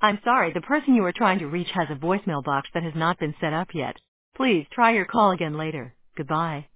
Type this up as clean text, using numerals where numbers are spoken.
I'm sorry, the person you are trying to reach has a voicemail box that has not been set up yet. Please try your call again later. Goodbye.